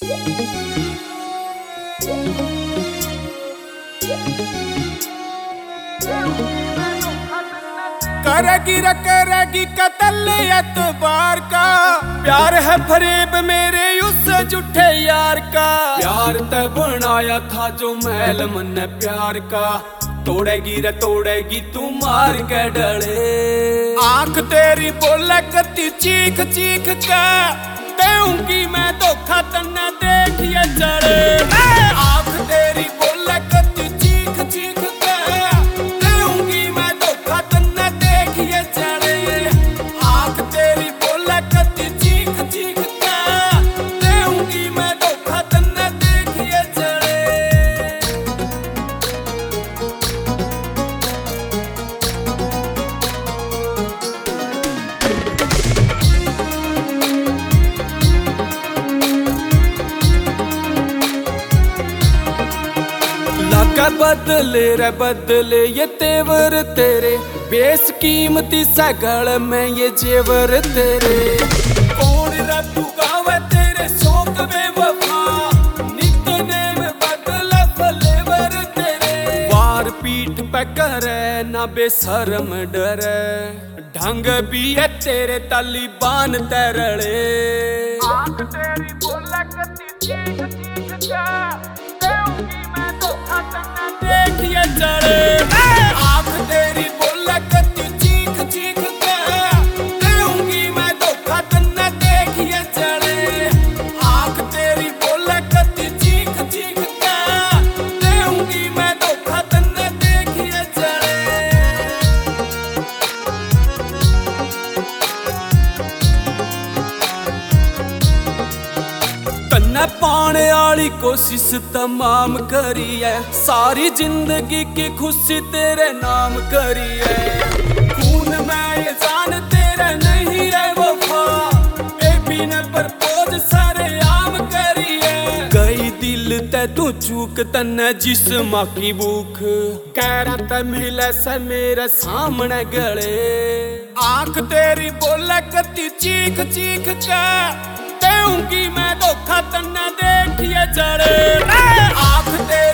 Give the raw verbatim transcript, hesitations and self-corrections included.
करेगी र करेगी कत्ल एतबार का, प्यार है फरेब मेरे उस झूठे यार का। प्यार ते बनाया था जो महल मन प्यार का, तोड़ेगी रे तोड़ेगी तू मार के डले। आंख तेरी बोले कती चीख चीख के, दूंगी मैं धोखा तन्ने देखिए चढ़े। आंख तेरी बोले कती चीख चीख के, दूंगी मैं धोखा तन्ने देखिए चढ़े। आंख तेरी बोले कती चीख चीख के, दूंगी मैं धोखा तन्ने देखिए चढ़े। लगा बदले रे बदले ये तेवर तेरे, बेस कीमती सगल में ये जेवर तेरे। कौन रखूगा तेरे शौक में वफा, निकनेम बदला फ्लेवर तेरे। वार पीठ पे करे ना बेशरम डरे, ढंग भी है तेरे तालिबान तरले। आंख तेरी बोले कती चीख चीख के, दूंगी मैं धोखा तन्ने देखिए चढ़े। आंख तेरी बोले कती चीख चीख के, दूंगी मैं धोखा तन्ने देखिए चढ़े। आंख तेरी बोले कती चीख चीख के, दूंगी मैं धोखा तन्ने देखिए चढ़े। तन्ने पाने आली कोशिश तमाम करी है, सारी जिंदगी की खुशी तेरे नाम करी है। खून में ये जान तेरे नहीं रे वफा, ए भी ने प्रपोज सारे आम करी है। गई दिल ते तू चूक तन्ने जिस्म की भूख, कहरा ते मिले से मेरे सामने गले। आंख तेरी बोले कती चीख चीख के, दूंगी मैं धोखा तन्ने देखिए चढ़े। आंख तेरी